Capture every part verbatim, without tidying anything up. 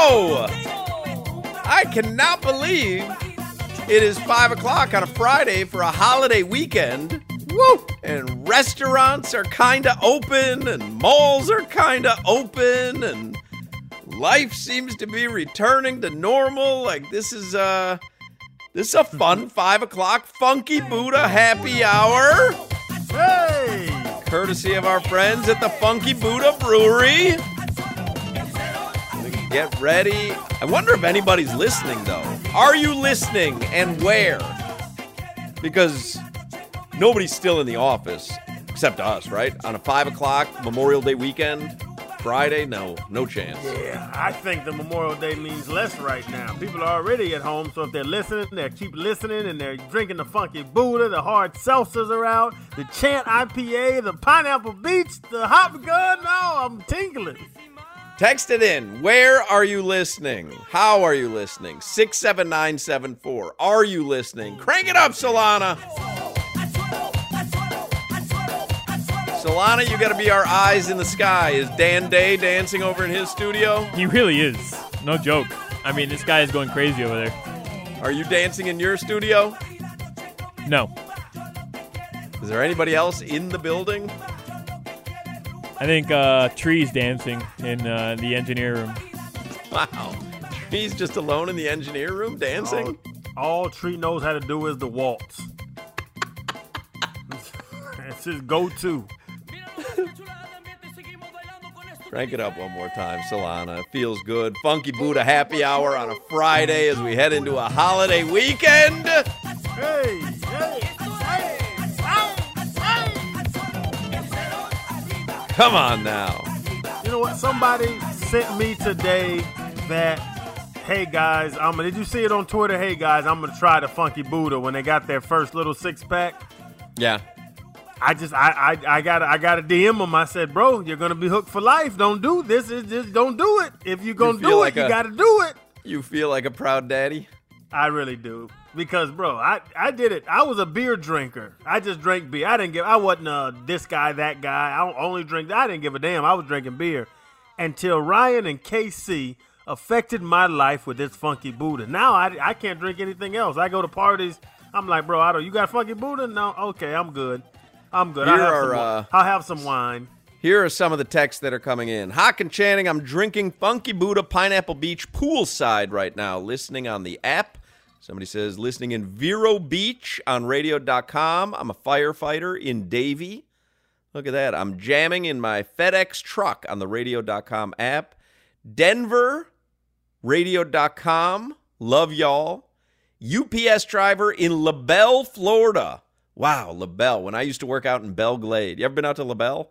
Wow! I cannot believe it is five o'clock on a Friday for a holiday weekend. Woo! And restaurants are kind of open, and malls are kind of open, and life seems to be returning to normal. Like, this is, uh, this is a fun five o'clock Funky Buddha happy hour. Hey! Courtesy of our friends at the Funky Buddha Brewery. Get ready. I wonder if anybody's listening, though. Are you listening, and where? Because nobody's still in the office, except us, right? On a five o'clock Memorial Day weekend, Friday, no, no chance. Yeah, I think the Memorial Day means less right now. People are already at home, so if they're listening, they keep listening, and they're drinking the Funky Buddha, the hard seltzers are out, the Chant I P A, the Pineapple Beach, the Hop Gun. No, I'm tingling. Text it in. Where are you listening? How are you listening? six seven nine seven four. Are you listening? Crank it up, Solana. Solana, you got to be our eyes in the sky. Is Dan Day dancing over in his studio? He really is. No joke. I mean, this guy is going crazy over there. Are you dancing in your studio? No. Is there anybody else in the building? I think uh, Tree's dancing in uh, the engineer room. Wow. Tree's just alone in the engineer room dancing? All, all Tree knows how to do is the waltz. It's his go-to. Crank it up one more time, Solana. It feels good. Funky Buddha happy hour on a Friday as we head into a holiday weekend. Hey, hey, hey, hey, hey. Come on now. You know what? Somebody sent me today that, hey guys, I'm did you see it on Twitter? Hey guys, I'm gonna try the Funky Buddha when they got their first little six pack. Yeah. I just I I I got I got to D M them. I said, bro, you're gonna be hooked for life. Don't do this. It's just don't do it. If you're gonna You do feel it, like you a- got to do it. You feel like a proud daddy? I really do. Because, bro, I, I did it. I was a beer drinker. I just drank beer. I didn't give. I wasn't uh, this guy, that guy. I don't only drink. I didn't give a damn. I was drinking beer until Ryan and K C affected my life with this Funky Buddha. Now I, I can't drink anything else. I go to parties. I'm like, bro, I don't. You got Funky Buddha? No. Okay, I'm good. I'm good. I'll Here have, are, some, wi- uh, I'll have some wine. Here are some of the texts that are coming in. Hawk and Channing, I'm drinking Funky Buddha Pineapple Beach poolside right now, listening on the app. Somebody says, listening in Vero Beach on radio dot com. I'm a firefighter in Davie. Look at that. I'm jamming in my FedEx truck on the radio dot com app. Denver, radio dot com. Love y'all. U P S driver in LaBelle, Florida. Wow, LaBelle. When I used to work out in Belle Glade. You ever been out to LaBelle?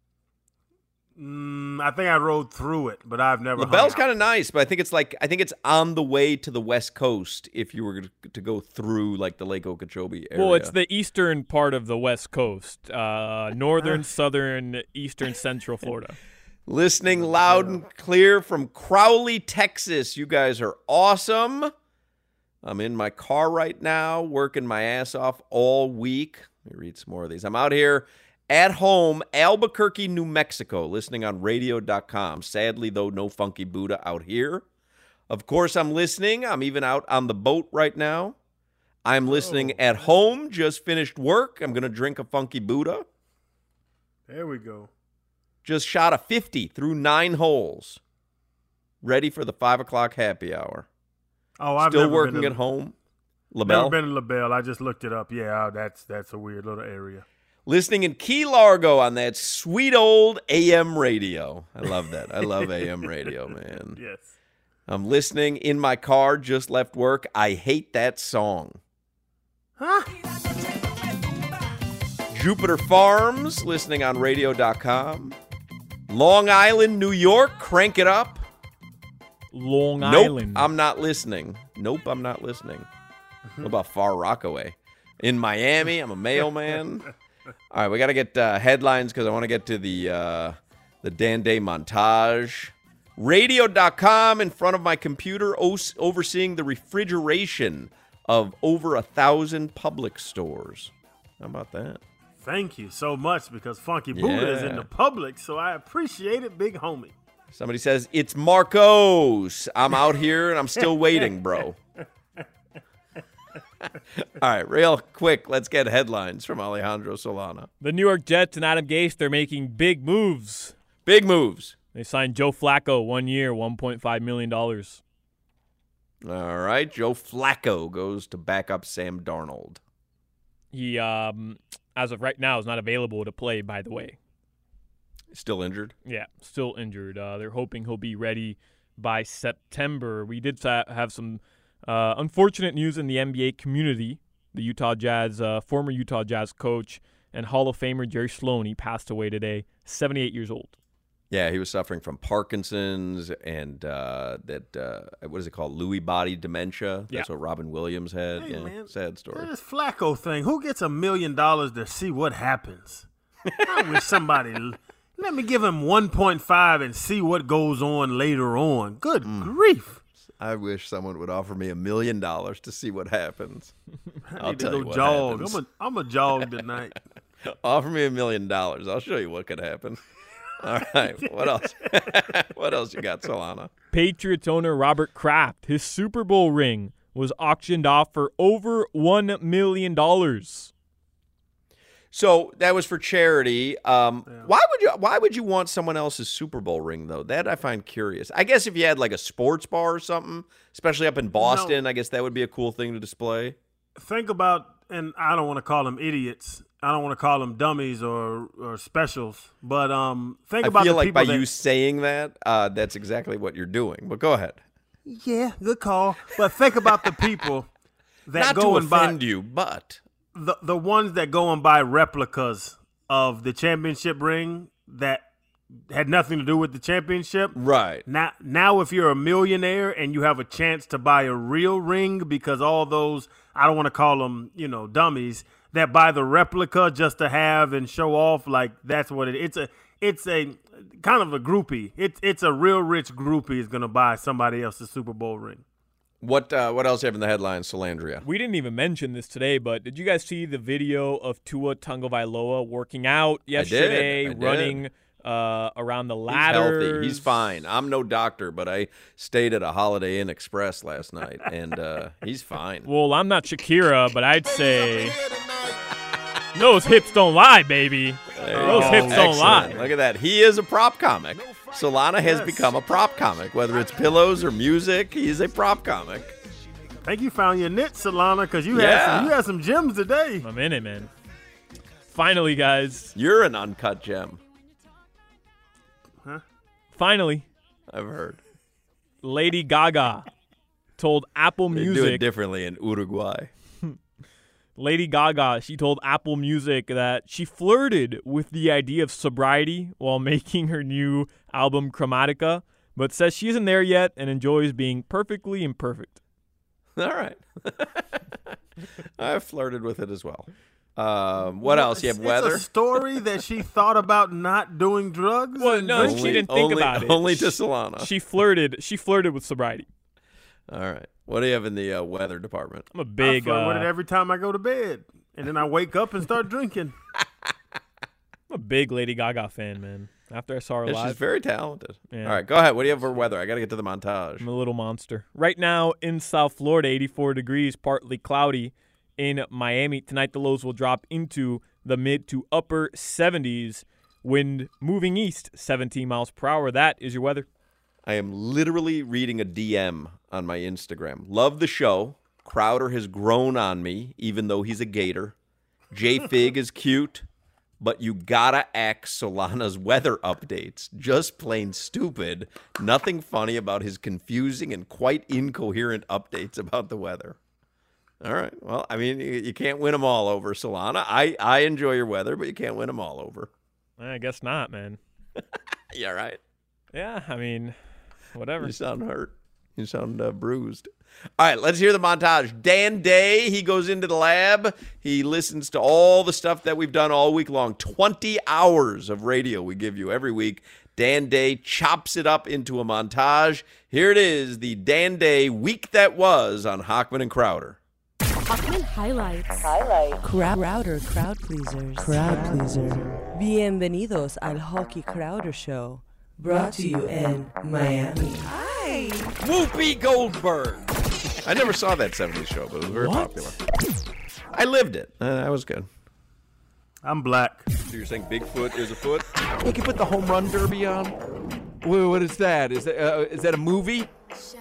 Mm, I think I rode through it, but I've never. LaBelle's kind of nice, but I think it's like I think it's on the way to the West Coast if you were to go through like the Lake Okeechobee area. Well, it's the eastern part of the West Coast. Uh, northern, southern, eastern, central Florida. Listening loud and clear from Crowley, Texas. You guys are awesome. I'm in my car right now, working my ass off all week. Let me read some more of these. I'm out here at home, Albuquerque, New Mexico, listening on radio dot com. Sadly, though, no Funky Buddha out here. Of course, I'm listening. I'm even out on the boat right now. I'm listening Oh. at home, just finished work. I'm going to drink a Funky Buddha. There we go. Just shot a fifty through nine holes. Ready for the five o'clock happy hour. Oh, I've Still never working been to, at home. Never LaBelle. been to LaBelle. I just looked it up. Yeah, that's that's a weird little area. Listening in Key Largo on that sweet old A M radio. I love that. I love A M radio, man. Yes. I'm listening in my car, just left work. I hate that song. Huh? Jupiter Farms, listening on radio dot com. Long Island, New York, crank it up. Long Nope, Island. I'm not listening. Nope, I'm not listening. What about Far Rockaway? In Miami, I'm a mailman. All right, we got to get uh, headlines because I want to get to the uh, the Dan Day montage. radio dot com in front of my computer, o- overseeing the refrigeration of over a thousand public stores. How about that? Thank you so much because Funky Buddha is in Yeah. the public, so I appreciate it, big homie. Somebody says, it's Marcos. I'm out here and I'm still waiting, bro. All right, real quick, let's get headlines from Alejandro Solana. The New York Jets and Adam Gase, they're making big moves. Big moves. They signed Joe Flacco, one year, one point five million dollars. All right, Joe Flacco goes to back up Sam Darnold. He, um, as of right now, is not available to play, by the way. Still injured? Yeah, still injured. Uh, they're hoping he'll be ready by September. We did ha- have some uh, unfortunate news in the N B A community. The Utah Jazz, uh, former Utah Jazz coach and Hall of Famer Jerry Sloan, he passed away today, seventy-eight years old. Yeah, he was suffering from Parkinson's and uh, that, uh, what is it called, Lewy body dementia. That's yeah. what Robin Williams had. Hey, yeah, man, sad story. This Flacco thing, who gets a million dollars to see what happens? I wish somebody, let me give him one point five and see what goes on later on. Good mm. grief. I wish someone would offer me a million dollars to see what happens. I I'll need tell to go you what jog. happens. I'm a, I'm a jog tonight. Offer me a million dollars. I'll show you what could happen. All right. What else? What else you got, Solana? Patriots owner Robert Kraft, his Super Bowl ring was auctioned off for over one million dollars. So that was for charity. Um, Yeah. Why would you? Why would you want someone else's Super Bowl ring, though? That I find curious. I guess if you had like a sports bar or something, especially up in Boston, No. I guess that would be a cool thing to display. Think about, and I don't want to call them idiots. I don't want to call them dummies or, or specials, but um, think I about feel the like people by that, you saying that, uh, that's exactly what you're doing. But go ahead. Yeah, good call. But think about the people that Not go to and buy offend you, but the the ones that go and buy replicas of the championship ring that had nothing to do with the championship. right. Now, now if you're a millionaire and you have a chance to buy a real ring, because all those, I don't want to call them, you know, dummies, that buy the replica just to have and show off, like that's what it. It's a, it's a kind of a groupie. It's it's a real rich groupie is gonna buy somebody else's Super Bowl ring. What uh, what else do you have in the headlines, Salandria? We didn't even mention this today, but did you guys see the video of Tua Tagovailoa working out yesterday, I did. running uh, around the He's ladder? healthy. He's fine. I'm no doctor, but I stayed at a Holiday Inn Express last night, and uh, he's fine. Well, I'm not Shakira, but I'd say those hips don't lie, baby. There you Those go. hips don't lie. Excellent. Look at that. He is a prop comic. Solana has Yes. become a prop comic. Whether it's pillows or music, he's a prop comic. I think you found your niche, Solana, because you Yeah. had some, you had some gems today. I'm in it, man. Finally, guys. You're an uncut gem, Finally, I've heard. Lady Gaga told Apple They do it Music. differently in Uruguay. Lady Gaga, she told Apple Music that she flirted with the idea of sobriety while making her new album Chromatica, but says she isn't there yet and enjoys being perfectly imperfect. All right. I flirted with it as well. Um, what else? You have It's weather? a story that she thought about not doing drugs. Well, and no, drinking? she didn't think only, about it. Only to She- Solana. She flirted. She flirted with sobriety. All right. What do you have in the uh, weather department? I'm a I big. flirt with it Uh, every time I go to bed, and then I wake up and start drinking. I'm a big Lady Gaga fan, man. After I saw her Yeah, live, she's very talented. Yeah. All right, go ahead. What do you have for weather? I got to get to the montage. I'm a little monster. Right now in South Florida, eighty-four degrees, partly cloudy. In Miami tonight, the lows will drop into the mid to upper seventies. Wind moving east, seventeen miles per hour. That is your weather. I am literally reading a D M on my Instagram. Love the show. Crowder has grown on me, even though he's a gator. J-Fig is cute, but you gotta axe Solana's weather updates. Just plain stupid. Nothing funny about his confusing and quite incoherent updates about the weather. All right. Well, I mean, you, you can't win them all over, Solana. I, I enjoy your weather, but you can't win them all over. I guess not, man. Yeah, right. Yeah, I mean, whatever. You sound hurt. You sound uh, bruised. All right, let's hear the montage. Dan Day, he goes into the lab. He listens to all the stuff that we've done all week long. twenty hours of radio we give you every week. Dan Day chops it up into a montage. Here it is, the Dan Day week that was on Hochman and Crowder. Hochman Highlights. Highlight. Crowder, crowd pleasers. Crowd pleaser. Bienvenidos al Hockey Crowder Show. Brought to you in Miami. Hi. Whoopi Goldberg. I never saw that seventies show, but it was very What? popular. I lived it. Uh, that was good. I'm black. So you're saying Bigfoot is a foot? They can put the home run derby on. Wait, what is that? Is that uh, is that a movie?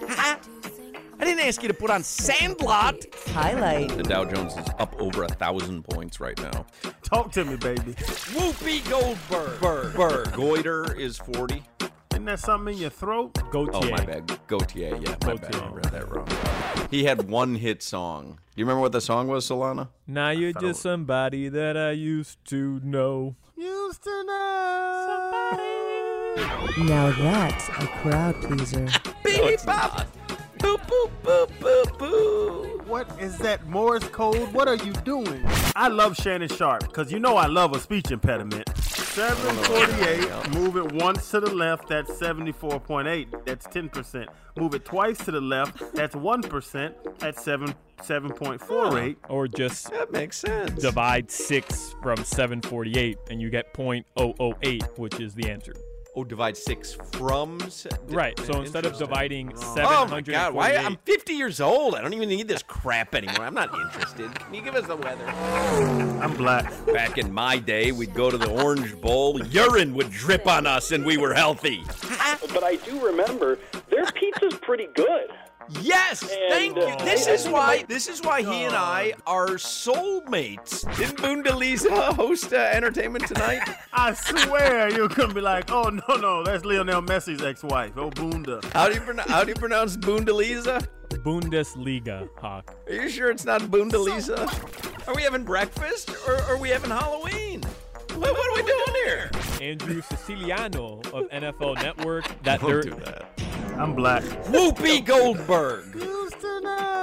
I didn't ask you to put on Sandlot. Highlight. The Dow Jones is up over a thousand points right now. Talk to me, baby. Whoopi Goldberg. Berg. Berg. Goiter is forty. Isn't that something in your throat? Gautier. Oh, my bad. Gautier, yeah, my bad. Gautier. I read that wrong. He had one hit song. Do you remember what the song was, Solana? Now you're just somebody that I used to know. Used to know. Now that's a crowd pleaser. Beep bop. Boop, boop, boop, boop, boop. What is that Morse code? What are you doing? I love Shannon Sharp because you know I love a speech impediment. seven forty-eight, move it once to the left, that's seventy-four point eight, that's ten percent. Move it twice to the left, that's one percent, that's seven, seven point four eight. Or just That makes sense. divide six from seven forty-eight and you get point zero zero eight, which is the answer. Oh, divide six from... Se- Right, so instead of Interesting. dividing seven Oh, my hundred God. Why? forty-eight, I'm fifty years old. I don't even need this crap anymore. I'm not interested. Can you give us the weather? I'm black. Back in my day, we'd go to the Orange Bowl. Urine would drip on us, and we were healthy. But I do remember their pizza's pretty good. Yes, thank you. uh, This I- is I- why. This is why he and I are soulmates. Didn't Boondalisa host uh, Entertainment Tonight? I swear you couldn't be like, oh, no, no, that's Lionel Messi's ex-wife. Oh, Bunda. How do you pronounce? How do you pronounce Boondalisa? Bundesliga, Hawk. Are you sure it's not Boondalisa? Are we having breakfast or are we having Halloween? What, what are we doing here? Andrew Siciliano of N F L Network. That Don't they're do that. I'm black. Whoopi Goldberg. Used to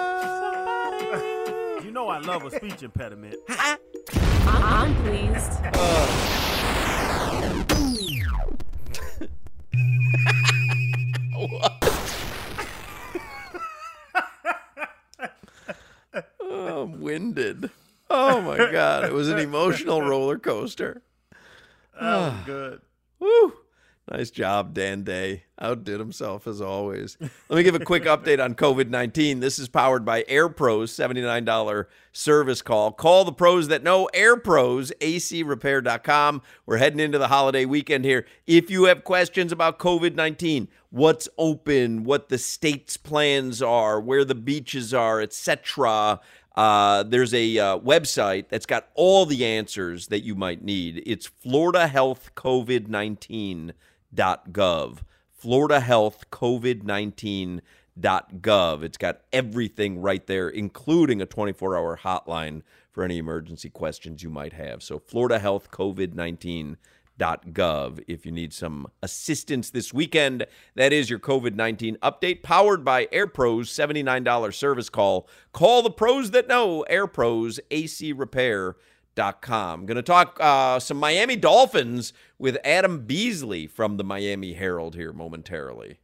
know. You know I love a speech impediment. I'm pleased. Oh, I'm winded. Oh my God! It was an emotional roller coaster. Oh, good. Woo! Nice job, Dan Day. Outdid himself as always. Let me give a quick update on COVID nineteen. This is powered by AirPros, seventy-nine dollars service call. Call the pros that know. AirPros, A C repair dot com. We're heading into the holiday weekend here. If you have questions about COVID nineteen, what's open, what the state's plans are, where the beaches are, et cetera, Uh, there's a uh, website that's got all the answers that you might need. It's Florida Health COVID nineteen dot gov. Florida Health COVID nineteen dot gov. It's got everything right there, including a twenty-four hour hotline for any emergency questions you might have. So Florida Health COVID nineteen dot gov if you need some assistance this weekend. That is your COVID nineteen update, powered by AirPros, seventy-nine dollars service call. Call the pros that know. AirPros, A C repair dot com. Going to talk uh, some Miami Dolphins with Adam Beasley from the Miami Herald here momentarily.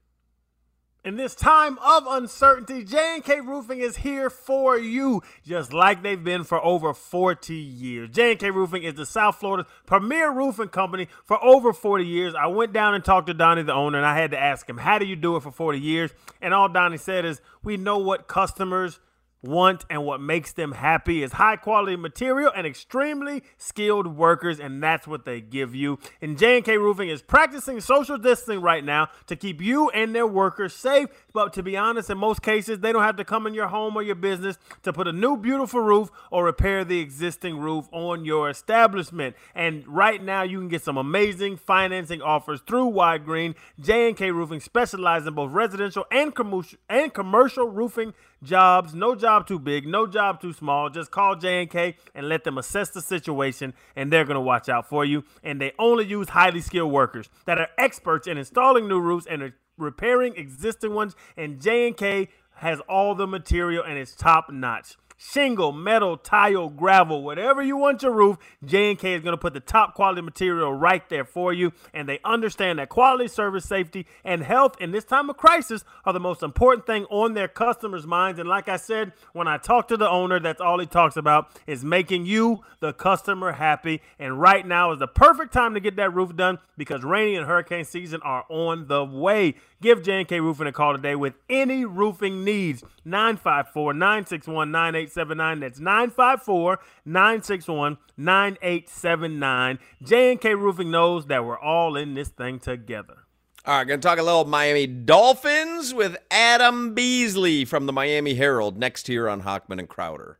In this time of uncertainty, J and K Roofing is here for you, just like they've been for over forty years. J and K Roofing is the South Florida's premier roofing company for over forty years. I went down and talked to Donnie, the owner, and I had to ask him, how do you do it for forty years? And all Donnie said is, we know what customers want, and what makes them happy is high quality material and extremely skilled workers, and that's what they give you. And J and K Roofing is practicing social distancing right now to keep you and their workers safe. But to be honest, in most cases, they don't have to come in your home or your business to put a new beautiful roof or repair the existing roof on your establishment. And right now, you can get some amazing financing offers through Wide Green. J and K Roofing specializes in both residential and commercial and commercial roofing jobs. No job too big, no job too small. Just call J and K and let them assess the situation, and they're going to watch out for you. And they only use highly skilled workers that are experts in installing new roofs and repairing existing ones. And J and K has all the material, and it's top notch. Shingle, metal, tile, gravel, whatever you want your roof, J and K is going to put the top quality material right there for you. And they understand that quality, service, safety, and health in this time of crisis are the most important thing on their customers' minds. And like I said, when I talk to the owner, that's all he talks about is making you, the customer, happy. And right now is the perfect time to get that roof done because rainy and hurricane season are on the way. Give J and K Roofing a call today with any roofing needs. nine five four, nine six one, nine eight seven nine. That's nine five four, nine six one, nine eight seven nine. J and K Roofing knows that we're all in this thing together. All right, going to talk a little Miami Dolphins with Adam Beasley from the Miami Herald next here on Hochman and Crowder.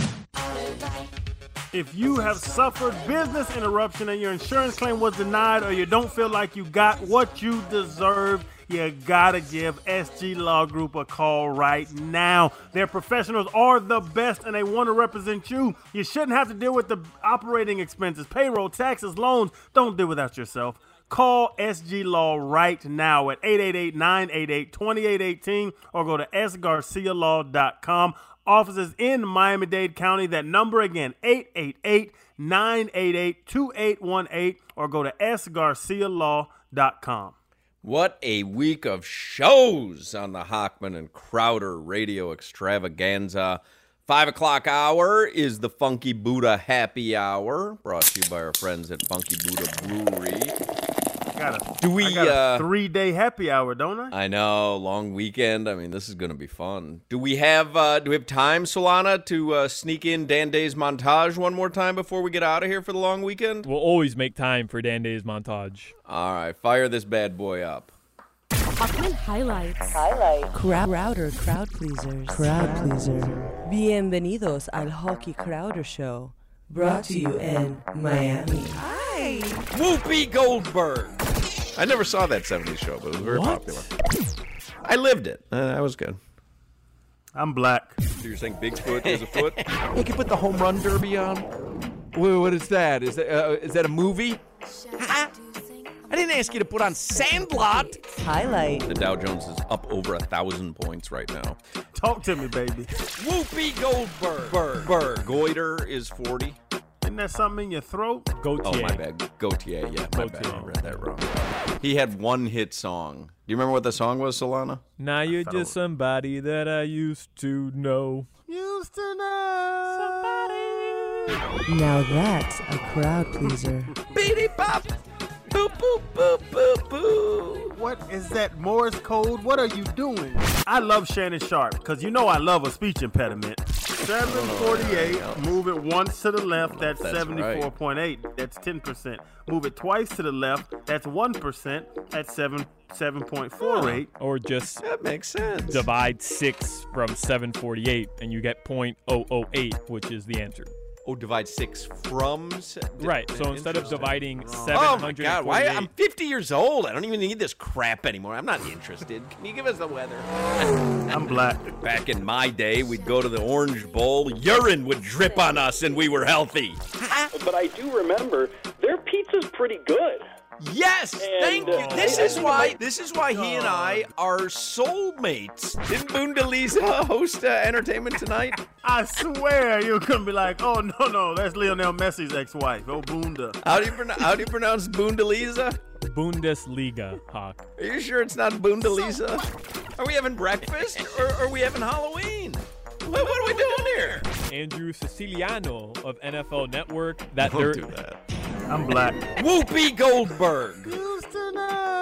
If you have suffered business interruption and your insurance claim was denied or you don't feel like you got what you deserve, you gotta give S G Law Group a call right now. Their professionals are the best and they want to represent you. You shouldn't have to deal with the operating expenses, payroll, taxes, loans. Don't deal without yourself. Call S G Law right now at eight eight eight, nine eight eight, two eight one eight or go to s garcia law dot com. Offices in Miami-Dade County. That number again, eight eight eight, nine eight eight, two eight one eight or go to s garcia law dot com. What a week of shows on the Hochman and Crowder Radio Extravaganza. Five o'clock hour is the Funky Buddha Happy Hour, brought to you by our friends at Funky Buddha Brewery. Got a, Do we, I got a uh, three-day happy hour, don't I? I know, long weekend. I mean, this is going to be fun. Do we have uh, do we have time, Solana, to uh, sneak in Dan Day's montage one more time before we get out of here for the long weekend? We'll always make time for Dan Day's montage. All right, fire this bad boy up. Hochman highlights. Crowder crowd pleasers. Crowd pleaser. Bienvenidos al Hockey Crowder Show. Brought to you in Miami. Hi. Whoopi Goldberg. I never saw that seventies show, but it was very What? popular. I lived it. Uh, that was good. I'm black. So you're saying Bigfoot is a foot? They could put the home run derby on. Wait, what is that? Is that uh, is that a movie? I didn't ask you to put on Sandlot. Highlight. The Dow Jones is up over a thousand points right now. Talk to me, baby. Whoopi Goldberg. Berg. Berg. Goiter is forty. Isn't that something in your throat? Gautier. Oh, my bad. Gautier, yeah, my bad. Gautier. I read that wrong. He had one hit song. Do you remember what the song was, Solana? Now you're just somebody that I used to know. Used to know. Now that's a crowd pleaser. Beady bop. Boop, boop, boop, boop, boop. What is that Morse code? What are you doing? I love Shannon Sharp because you know I love a speech impediment. seven forty-eight, move it once to the left, that's, That's seventy-four point eight, that's ten percent. Move it twice to the left, that's one percent, that's seven, seven point four eight. Or just That makes sense. divide six from seven forty-eight and you get zero point zero zero eight, which is the answer. Oh, divide six from... s- Right, so instead of Interesting. dividing Oh, seven my hundred God. Why? forty-eight... I'm fifty years old. I don't even need this crap anymore. I'm not interested. Can you give us the weather? I'm black. Back in my day, we'd go to the Orange Bowl. Urine would drip on us, and we were healthy. But I do remember their pizza's pretty good. Yes, thank you. uh, This I- is I- why. This is why he and I are soulmates. Didn't Boondalisa host uh, Entertainment Tonight? I swear you're going to be like, oh, no, no, that's Lionel Messi's ex-wife. Oh, Bunda. How do you pronounce? How do you pronounce Boondalisa? Bundesliga, Hawk. Are you sure it's not Boondalisa? Are we having breakfast or are we having Halloween? What, what are we doing here? Andrew Siciliano of N F L Network. That Don't they're do that. I'm black. Whoopi Goldberg. Used to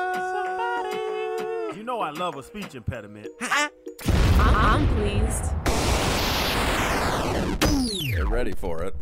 know. You know I love a speech impediment. I'm pleased. Get ready for it.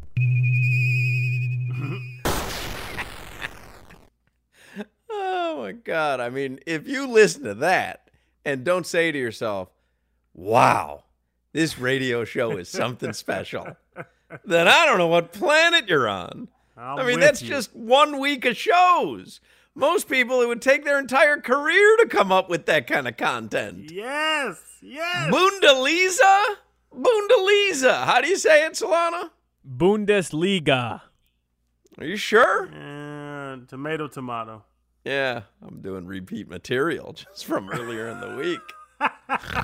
Oh my God. I mean, if you listen to that and don't say to yourself, wow, this radio show is something special, then I don't know what planet you're on. I'm I mean, with that's you. just one week of shows. Most people, it would take their entire career to come up with that kind of content. Yes, yes. Boondalisa? Boondalisa. How do you say it, Solana? Bundesliga. Are you sure? And tomato, tomato. Yeah, I'm doing repeat material just from earlier in the week.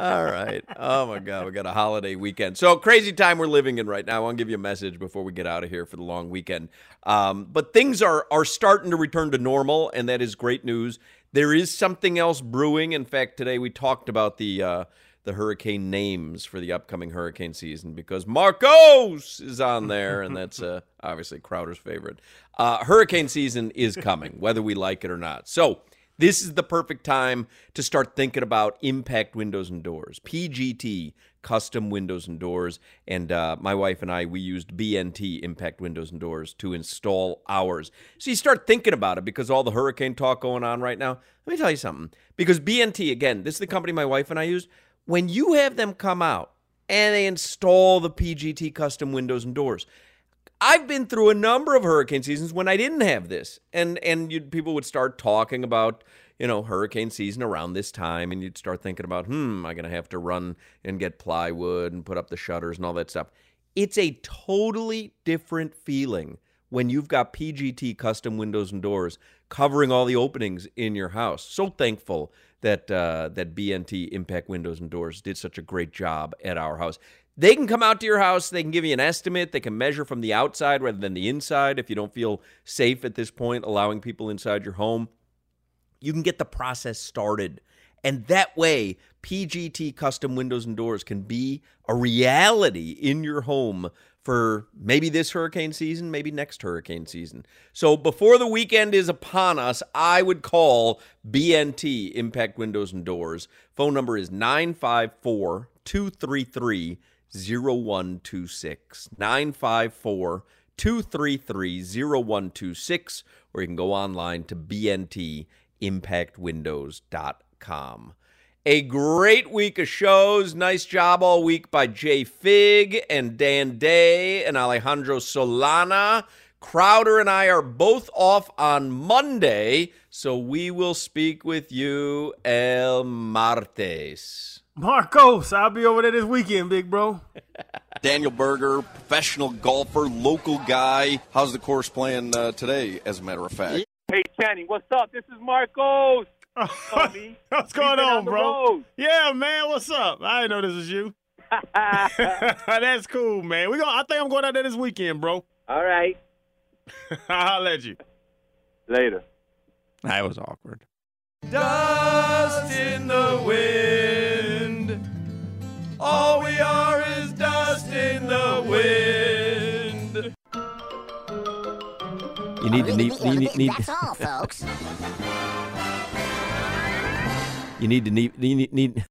All right. Oh, my God. We got a holiday weekend. So crazy time we're living in right now. I want to give you a message before we get out of here for the long weekend. Um, but things are, are starting to return to normal, and that is great news. There is something else brewing. In fact, today we talked about the uh, the hurricane names for the upcoming hurricane season because Marcos is on there, and that's uh, obviously Crowder's favorite. Uh, hurricane season is coming, whether we like it or not. So this is the perfect time to start thinking about Impact Windows and Doors, P G T, custom windows and doors. And uh, my wife and I, we used B N T, Impact Windows and Doors, to install ours. So you start thinking about it because all the hurricane talk going on right now. Let me tell you something. Because B N T, again, this is the company my wife and I used. When you have them come out and they install the P G T custom windows and doors, I've been through a number of hurricane seasons when I didn't have this, and and you'd, people would start talking about, you know, hurricane season around this time, and you'd start thinking about, hmm, am I going to have to run and get plywood and put up the shutters and all that stuff? It's a totally different feeling when you've got P G T custom windows and doors covering all the openings in your house. So thankful that uh, that B N T Impact Windows and Doors did such a great job at our house. They can come out to your house. They can give you an estimate. They can measure from the outside rather than the inside if you don't feel safe at this point allowing people inside your home. You can get the process started. And that way, P G T custom windows and doors can be a reality in your home for maybe this hurricane season, maybe next hurricane season. So before the weekend is upon us, I would call B N T Impact Windows and Doors. Phone number is nine five four, two three three, zero one two six. nine five four, two three three, zero one two six, or you can go online to b n t impact windows dot com. A great week of shows. Nice job all week by Jay Fig and Dan Day and Alejandro Solana. Crowder and I are both off on Monday, so we will speak with you el martes. Marcos, I'll be over there this weekend, big bro. Daniel Berger, professional golfer, local guy. How's the course playing uh, today, as a matter of fact? Hey, Channing, what's up? This is Marcos. Homie. What's going on, bro? Road. Yeah, man, what's up? I didn't know this was you. That's cool, man. We gonna, I think I'm going out there this weekend, bro. All right. I'll let you. Later. That was awkward. Dust in the wind. All we are is dust in the wind. You need to need, you need, need That's all, folks. You need to need, need, need